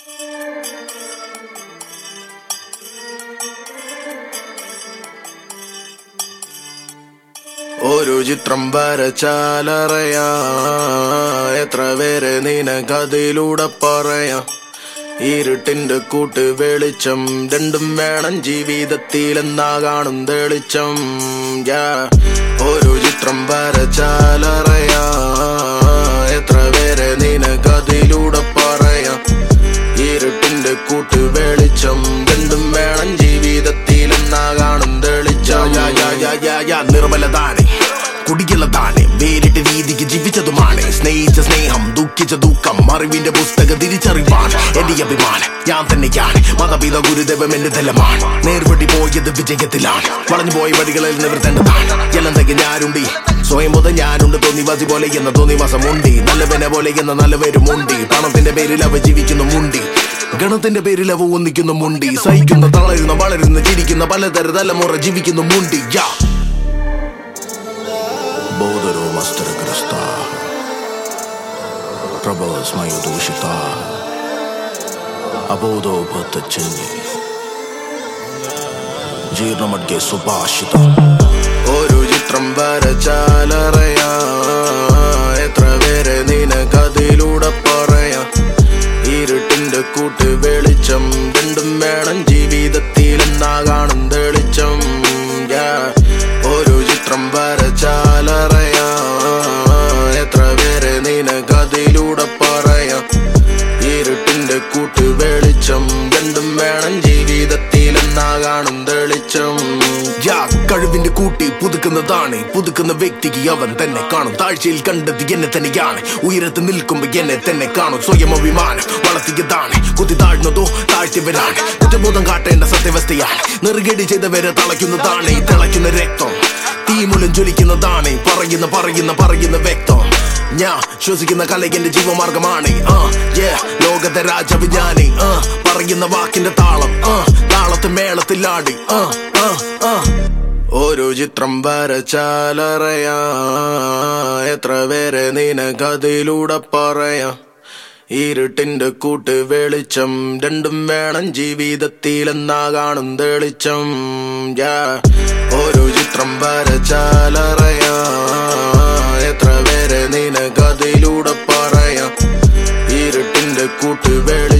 ഒരു ചിത്രം വരച്ചാലറിയാ എത്ര പേരെ നിനക്കതിലൂടെ പറയാ. ഇരുട്ടിന്റെ കൂട്ട് വെളിച്ചം രണ്ടും വേണം ജീവിതത്തിലെന്നാ കാണും തെളിച്ചം. ഒരു ചിത്രം വരച്ചാലറിയാ എത്ര പേരെ നിനക്കതിലൂടെ പറയാ. ഇരുട്ടിന്റെ കൂട്ട് വെളിച്ചം രണ്ടും വേണം ജീവിതത്തിലെന്നാ കാണും തെളിച്ചം. നിർമ്മലതാണ്, കുടികളതാണ്, വേറിട്ട രീതിക്ക് ജീവിച്ചതുമാണ്. സ്നേഹിച്ച സ്നേഹം, ദുഃഖിച്ച ദുഃഖം, അറിവിന്റെ പുസ്തകം തിരിച്ചറിവാണ് എന്റെ അഭിമാനം. ഞാൻ തന്നെയാണ് മതപിത ഗുരുദേവം എന്റെ തലമാണ്. നേർവഴി പോയത് വിജയത്തിലാണ്, വളഞ്ഞു പോയ വഴികളിൽ നിവർത്തേണ്ടതാണ്. എല്ലാം ഞാനുണ്ട്, സ്വയം ബോധം ഞാനുണ്ട്. തോന്നിവാസി പോലെ എന്ന തോന്നിവാസമുണ്ട്, നല്ലവനെ പോലെ എന്ന നല്ലവരുമുണ്ട്. പണത്തിന്റെ പേരിൽ അവ ജീവിക്കുന്നുമുണ്ട്, ഗണത്തിന്റെ പേരിൽ അവ ഒന്നിക്കുന്നുമുണ്ട്. സഹിക്കുന്ന, തളരുന്ന, വളരുന്ന, ചിരിക്കുന്ന പലതര തലമുറ ജീവിക്കുന്നുമുണ്ട്. Бодро мастерഗ്രста Пробовал мою душита Абудо поточени ജീർണമഡ്ഗെ സുഭാഷിത. ഒരു ചിത്രം വരച്ചാലറിയാ എത്ര പേരെ നിനക്കതിലൂടെ പറയാ. ഇരുട്ടിന്റെ കൂട്ട് വെളിച്ചം രണ്ടും വേണം ജീവിതത്തിലെന്നാ കാണും തെളിച്ചം. ഒരു ചിത്രം വരച്ചാലറിയാ എത്ര പേരെ നിനക്കതിലൂടെ പറയാ. ഇരുട്ടിന്റെ കൂട്ട് വെളിച്ചം രണ്ടും വേണം ജീവിതത്തിലെന്നാ കാണും തെളിച്ചം. കഴിവിന്റെ കൂട്ടി പുതുക്കുന്നതാണ്, പുതുക്കുന്ന വ്യക്തിക്ക് അവൻ തന്നെ കാണും. താഴ്ചയിൽ കണ്ടത് എന്നെ തന്നെയാണ്, ഉയരത്ത് നിൽക്കുമ്പോ എന്നെ തന്നെ കാണും. സ്വയം അഭിമാനം വളർത്തിയതാണ്, കുത്തി താഴ്ന്നതോ താഴ്ത്തിയവരാണ്. കുറ്റബോധം കാട്ടേണ്ട സത്യവസ്ഥയാണ്, നെറുകേടി ചെയ്തവരെ തളയ്ക്കുന്നതാണ്. തിളയ്ക്കുന്ന രക്തം തീമൂലം ജ്വലിക്കുന്നതാണ്, പറയുന്ന വ്യക്തം. ഞാൻ ശ്വസിക്കുന്ന കല എന്റെ ജീവമാർഗമാണ്. ലോകത്തെ രാജാവ് ഞാന്, പറയുന്ന വാക്കിന്റെ താളം, താളത്ത് മേളത്തിലാടി. ഒരു ചിത്രം വരച്ചാലറിയാ എത്ര പേരെ നിനക്കതിലൂടെ പറയാ. ഇരുട്ടിന്റെ കൂട്ട് വെളിച്ചം രണ്ടും വേണം ജീവിതത്തിലെന്നാ കാണും തെളിച്ചം. ഒരു ചിത്രം വരച്ചാലറിയാ എത്ര പേരെ നിനക്കതിലൂടെ പറയാ. ഇരുട്ടിന്റെ കൂട്ട്